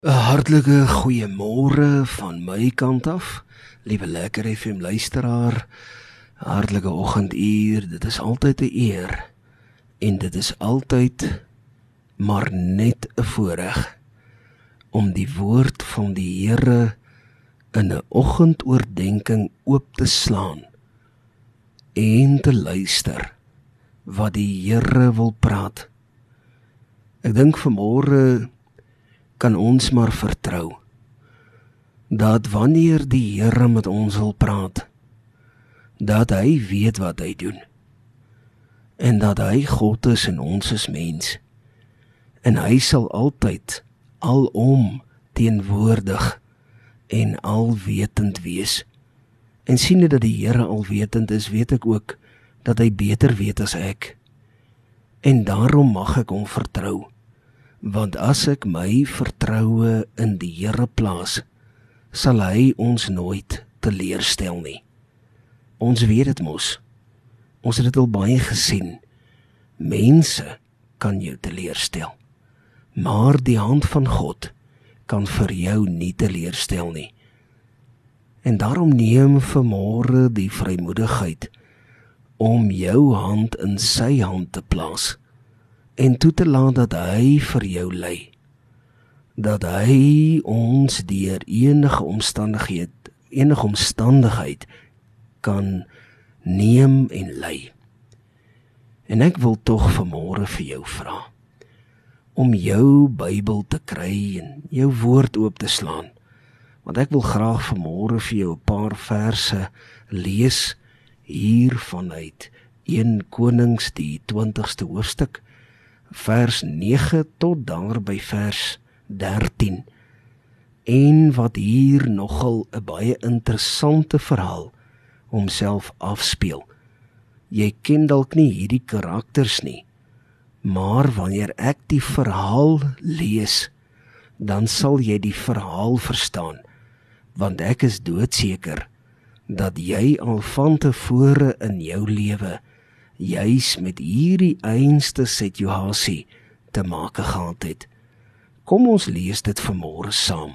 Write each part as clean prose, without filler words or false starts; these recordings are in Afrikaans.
'n Hartlike goeiemôre van my kant af, liewe Lekker FM luisteraar. Hartlike oggenduur, dit is altyd 'n eer en dit is altyd maar net 'n voorreg om die woord van die Here in 'n oggendoordenkings oop te slaan en te luister wat die Here wil praat. Ek dink vanmôre kan ons maar vertrou dat wanneer die Here met ons wil praat, dat hy weet wat hy doen en dat hy God is en ons is mens en hy sal altyd alom teenwoordig en alwetend wees. En siende dat die Here alwetend is, weet ek ook dat hy beter weet as ek, en daarom mag ek hom vertrou. Want as ek my vertroue in die Here plaas, sal hy ons nooit teleurstel nie. Ons weet dit mos. Ons het dit al baie gesien. Mense kan jou teleurstel, maar die hand van God kan vir jou nie teleurstel nie. En daarom neem vanmôre die vrymoedigheid om jou hand in sy hand te plaas en toe te laat dat hy vir jou lei, dat hy ons deur enige omstandigheid kan neem en lei. En ek wil tog vanmôre vir jou vra om jou Bybel te kry en jou woord oop te slaan, want ek wil graag vanmôre vir jou 'n paar verse lees hier vanuit 1 Konings die 20ste hoofstuk, vers 9 tot daar by vers 13, en wat hier nogal 'n baie interessante verhaal homself afspeel. Jy ken dalk nie hierdie karakters nie, maar wanneer ek die verhaal lees, dan sal jy die verhaal verstaan, want ek is doodseker dat jy al van tevore in jou lewe juis met hierdie einste situasie te maak gehad het. Kom ons lees dit vanmôre saam.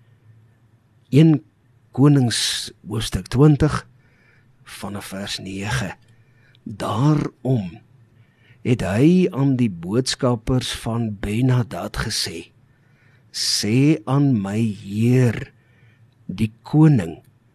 1 Konings hoofstuk 20 vanaf vers 9. Daarom het hy aan die boodskappers van Ben-Hadad gesê: sê aan my Heer, die koning,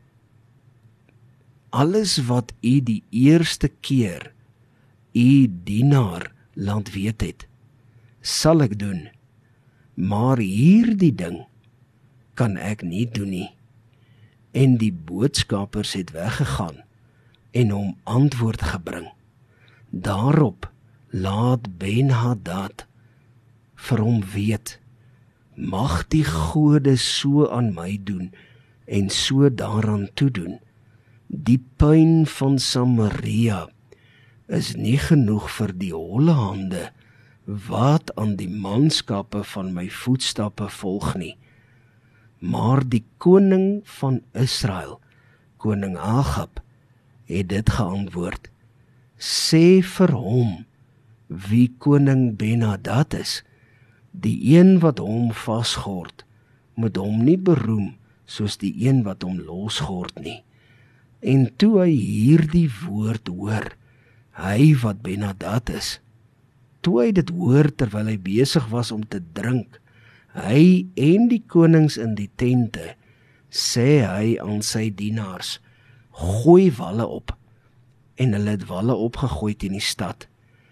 alles wat u die eerste keer u dienaar laat weet het, sal ek doen, maar hierdie ding kan ek nie doen nie. En die boodskappers het weggegaan en hom antwoord gebring. Daarop laat Ben-Hadad vir hom weet: mag die gode so aan my doen en so daaraan toedoen. Die puin van Samaria is nie genoeg vir die holle hande wat aan die manskappe van my voetstappe volg nie. Maar die koning van Israel, koning Agab, het dit geantwoord: sê vir hom wie koning Ben-Hadad is, die een wat hom vasgord, moet hom nie beroem soos die een wat hom losgord nie. En toe hy hierdie woord hoor, hy wat Ben-Hadad is, toe hy dit hoor terwyl hy besig was om te drink, hy en die konings in die tente, sê hy aan sy dienaars: gooi walle op. En hulle het walle opgegooi teen die stad.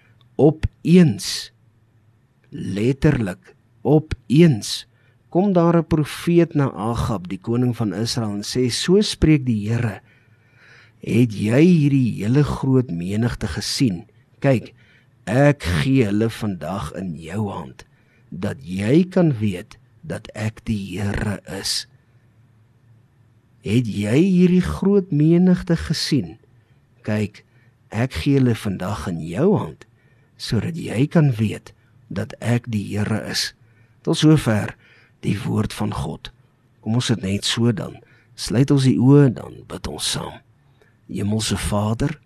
Opeens, letterlik, opeens, kom daar 'n profeet na Agab, die koning van Israel, en sê: so spreek die Here, het jy hierdie hele groot menigte gesien? Kyk, ek gee hulle vandag in jou hand, dat jy kan weet dat ek die Here is. Het jy hierdie groot menigte gesien? Kyk, ek gee hulle vandag in jou hand, sodat jy kan weet dat ek die Here is. Tot sover die woord van God. Kom ons sit net so dan, sluit ons die oë, dan bid ons saam. Hemelse Vader,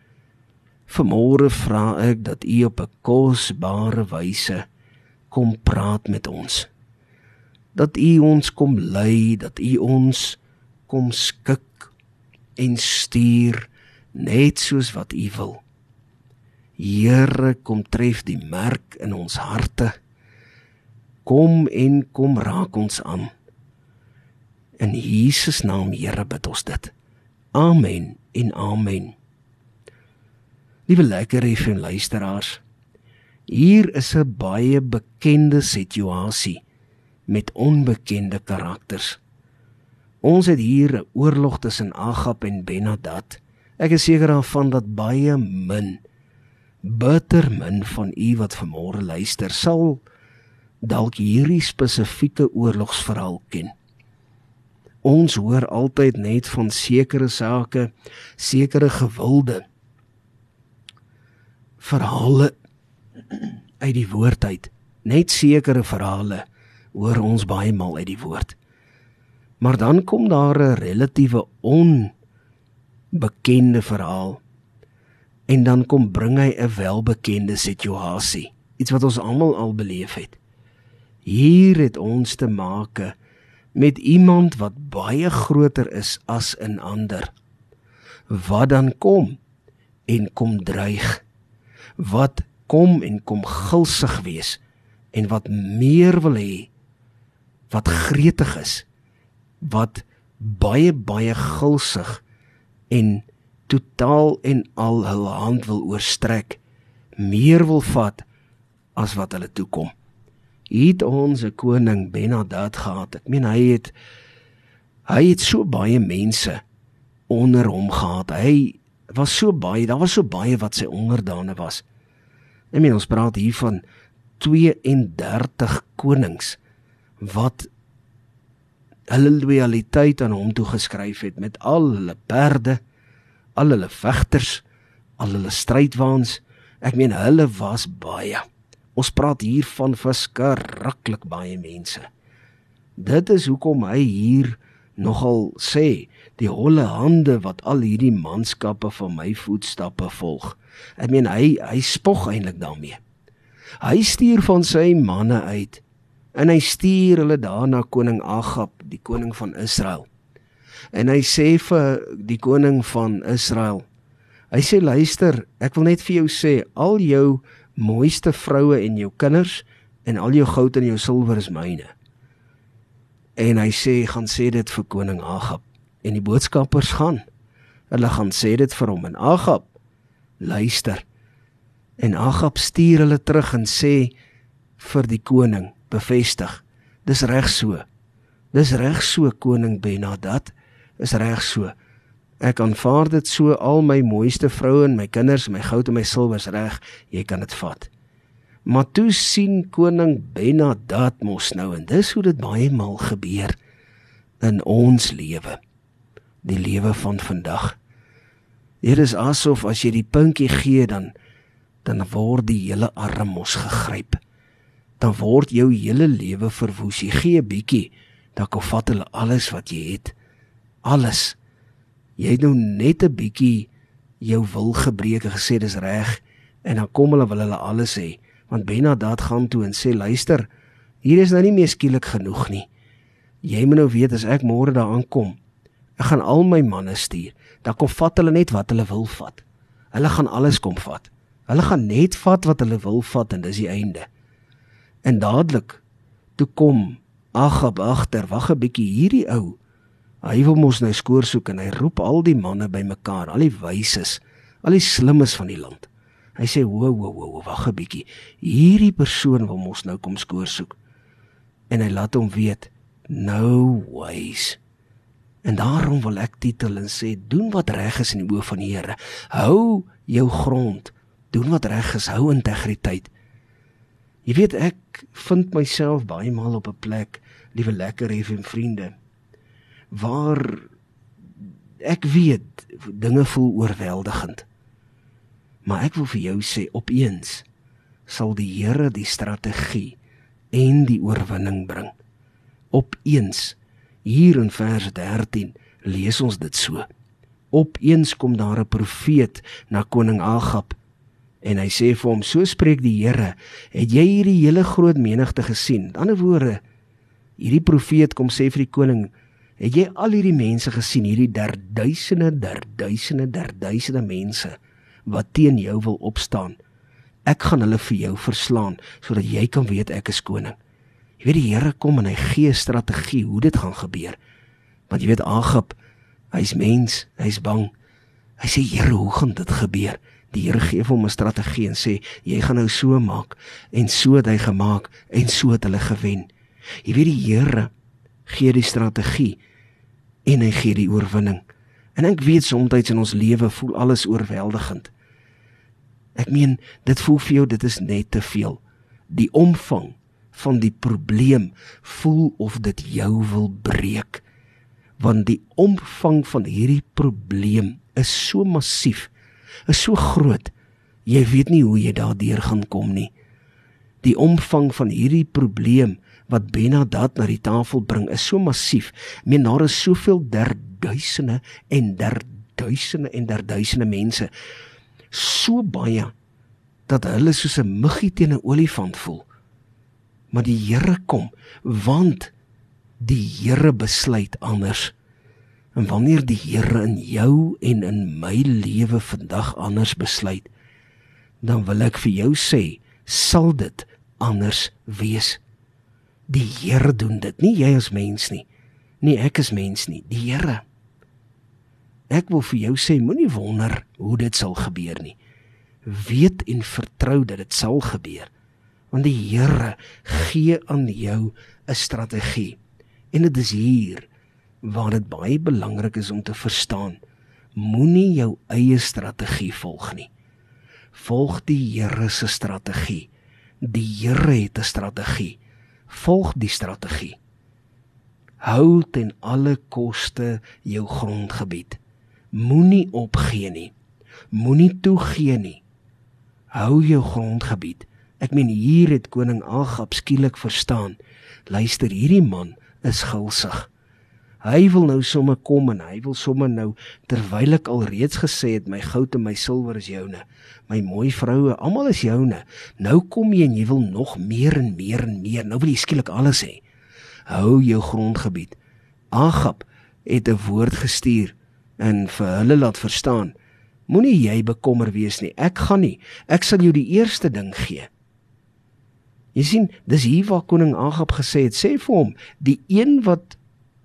vanmôre vra ek dat U op 'n kosbare wyse kom praat met ons. dat U ons kom lei, dat U ons kom skik en stuur, net soos wat U wil. Here, kom tref die merk in ons harte, kom raak ons aan. In Jesus naam, Here, bid ons dit. Amen en amen. Liewe Lekker FM luisteraars, hier is 'n baie bekende situasie met onbekende karakters. Ons het hier 'n oorlog tussen Agab en Ben-Hadad. Ek is seker daarvan dat baie min, bitter min van u wat vanmôre luister, sal dalk hierdie spesifieke oorlogsverhaal ken. Ons hoor altyd net van sekere sake, sekere gewilde verhale uit die woord uit. Net sekere verhale hoor ons baie maal uit die woord. Maar dan kom daar 'n relatiewe onbekende verhaal en dan kom bring hy 'n welbekende situasie, iets wat ons almal al beleef het. Hier het ons te make met iemand wat baie groter is as 'n ander, wat dan kom en kom dreig, wat kom en kom gulsig wees, en wat meer wil hê, wat gretig is, wat baie gulsig en totaal en al hulle hand wil oorstrek, meer wil vat as wat hulle toekom. Hier het ons 'n koning Ben-Hadad gehad. Ek meen hy het so baie mense onder hom gehad. Daar was so baie wat sy onderdane was. Ek meen ons praat hier van 32 konings wat hulle loyaliteit aan hom toegeskryf het met al hulle perde, al hulle vegters, al hulle strydwaans. Ek meen hulle was baie. Ons praat hier van verskriklik baie mense. Dit is hoekom hy hier nogal sê, die holle hande wat al hierdie manskappe van my voetstappe volg. Ek meen hy spog eintlik daarmee. Hy stuur van sy manne uit en hy stuur hulle daar na koning Agab, die koning van Israel. En hy sê vir die koning van Israel, hy sê luister, ek wil net vir jou sê, al jou mooiste vroue en jou kinders en al jou goud en jou silwer is myne. En hy sê, gaan sê dit vir koning Agab. En die boodskappers hulle gaan sê dit vir hom. En Agab, luister. En Agab stuur hulle terug en sê vir die koning, bevestig, dis reg so. Dis reg so, koning Ben-Hadad, is reg so. Ek aanvaar dit so, al my mooiste vroue en my kinders, my goud en my silwer is reg, jy kan dit vat. Maar toe sien koning Ben-Hadad mos nou, en dis hoe dit baie maal gebeur in ons lewe, die lewe van vandag. Dit is asof as jy die pinkie gee, dan word die hele arm mos gegryp. Dan word jou hele lewe verwoes. Jy gee 'n bietjie, dan kom vat hulle alles wat jy het. Alles. Jy het nou net 'n bietjie jou wil gebreek en gesê dis reg, en dan kom hulle wil hulle alles hê. Want Ben-Hadad gaan toe en sê, luister, hier is nou nie meer skielik genoeg nie. Jy moet nou weet, as ek môre daar aankom, ek gaan al my manne stuur, dan kom vat hulle net wat hulle wil vat. Hulle gaan alles kom vat. Hulle gaan net vat wat hulle wil vat, en dis die einde. En dadelik, toe kom Agab agter, wag 'n bietjie, hierdie ou, hy wil mos nou skoor soek, en hy roep al die manne bymekaar, al die wyses, al die slimmes van die land. Hy sê, wow, wag 'n bietjie, hierdie persoon wil mos nou kom skoor soek. En hy laat hom weet, no ways. En daarom wil ek titel en sê, doen wat reg is in die oë van die Here. Hou jou grond, doen wat reg is, hou integriteit. Jy weet, ek vind myself baie maal op 'n plek, liewe Lekker FM vriende, waar ek weet, dinge voel oorweldigend. Maar ek wil vir jou sê, opeens sal die Here die strategie en die oorwinning bring. Opeens, hier in vers 13, lees ons dit so. Opeens kom daar 'n profeet na koning Agab, en hy sê vir hom, so spreek die Here, het jy hierdie hele groot menigte gesien? In ander woorde, Hierdie profeet kom sê vir die koning, het jy al hierdie mense gesien, hierdie derduisende mense, wat teen jou wil opstaan? Ek gaan hulle vir jou verslaan, sodat jy kan weet ek is koning. Jy weet, die Here kom en hy gee 'n strategie hoe dit gaan gebeur. Want jy weet, Agab, hy's mens, hy's bang. Hy sê, Here, hoe gaan dit gebeur? Die Here gee vir hom 'n strategie en sê, jy gaan nou so maak, en so het hy gemaak, en so het hulle gewen. Jy weet, die Here gee die strategie, en hy gee die oorwinning. En ek weet, soms in ons lewe voel alles oorweldigend. Ek meen, dit voel vir jou, dit is net te veel. Die omvang van die probleem voel of dit jou wil breek. Want die omvang van hierdie probleem is so massief, is so groot, jy weet nie hoe jy daardeur gaan kom nie. Die omvang van hierdie probleem wat Ben-Hadad na die tafel bring, is so massief. Ek meen, daar is soveel derduisende mense, so baie, dat hulle soos 'n muggie teen 'n olifant voel. Maar die Here kom, want die Here besluit anders. En wanneer die Here in jou en in my lewe vandag anders besluit, dan wil ek vir jou sê, sal dit anders wees. Die Here doen dit, nie jy as mens nie. Nie ek as mens nie, die Here. Ek wil vir jou sê, moenie wonder hoe dit sal gebeur nie. Weet en vertrou dat dit sal gebeur. Want die Here gee aan jou 'n strategie. En dit is hier waar dit baie belangrik is om te verstaan. Moenie jou eie strategie volg nie. Volg die Here se strategie. Die Here het 'n strategie. Volg die strategie. Hou ten alle koste jou grondgebied. Moenie opgee nie. Moenie toegee nie. Hou jou grondgebied. Ek meen, hier het koning Agab skielik verstaan. Luister, hierdie man is gulsig. Hy wil nou sommer kom en hy wil sommer nou, terwyl ek al reeds gesê het, my goud en my silwer is joune, my mooi vroue, almal is joune. Nou kom jy en jy wil nog meer en meer en meer. Nou wil jy skielik alles hê. Hou jou grondgebied. Agab het 'n woord gestuur en vir hulle laat verstaan, moenie jy bekommer wees nie, ek gaan nie, ek sal jou die eerste ding gee. Jy sien, dis hier waar koning Agab gesê het, sê vir hom, die een wat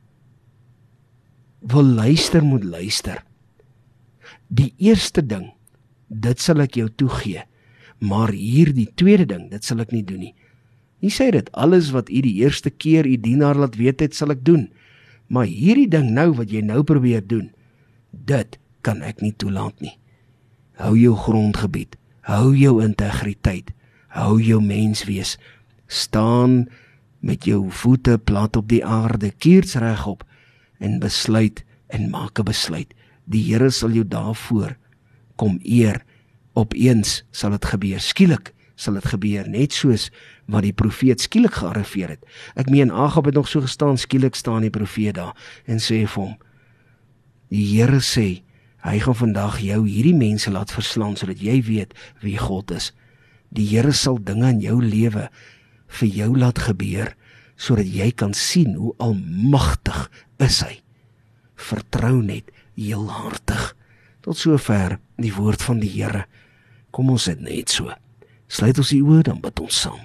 wil luister, moet luister. Die eerste ding, dit sal ek jou toegee, maar hier die tweede ding, dit sal ek nie doen nie. Nie sê dit, alles wat u die eerste keer u dienaar laat weet het, sal ek doen, maar hierdie ding nou, wat jy nou probeer doen, dit kan ek nie toelaat nie. Hou jou grondgebied, hou jou integriteit, hou jou mens wees, staan met jou voete plat op die aarde, kiers regop, en besluit en maak 'n besluit. Die Here sal jou daarvoor kom eer. Opeens sal dit gebeur, skielik sal dit gebeur, net soos wat die profeet skielik gearriveer het. Ek meen, Agab het nog so gestaan, skielik staan die profeet daar en sê vir hom, die Here sê, hy gaan vandag jou hierdie mense laat verslaan, sodat jy weet wie God is. Die Here sal dinge in jou lewe vir jou laat gebeur, sodat jy kan sien hoe almagtig is hy. Vertrou net heelhartig. Tot sover die woord van die Here. Kom ons dit net so. Sluit ons die oë, dan bid ons saam.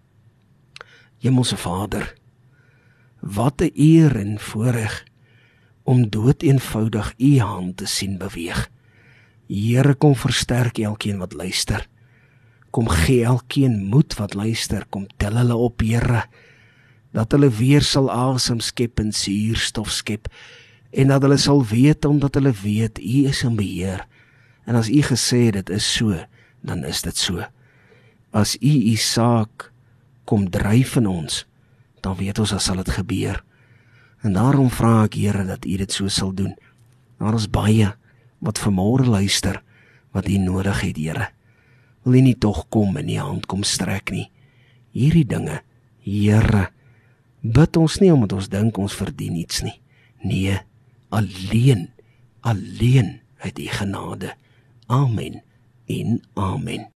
Hemelse Vader, wat 'n eer en voorreg om doeteenvoudig u hand te sien beweeg. Here, kom versterk elkeen wat luister. Kom gee elkeen moed wat luister. Kom tel hulle op, Here, dat hulle weer sal asem skep en suurstof skep, en dat hulle sal weet, omdat hulle weet, u is in beheer. En as u gesê het, dit is so, dan is dit so. As u saak kom dryf in ons, dan weet ons, as sal dit gebeur. En daarom vra ek, Here, dat u dit so sal doen. Daar is baie wat vanmôre luister, wat u nodig het, Here. Wil u nie tog kom en die hand kom strek nie. Hierdie dinge, Here, bid ons nie omdat ons dink ons verdien iets nie. Nee, alleen uit u genade. Amen en amen.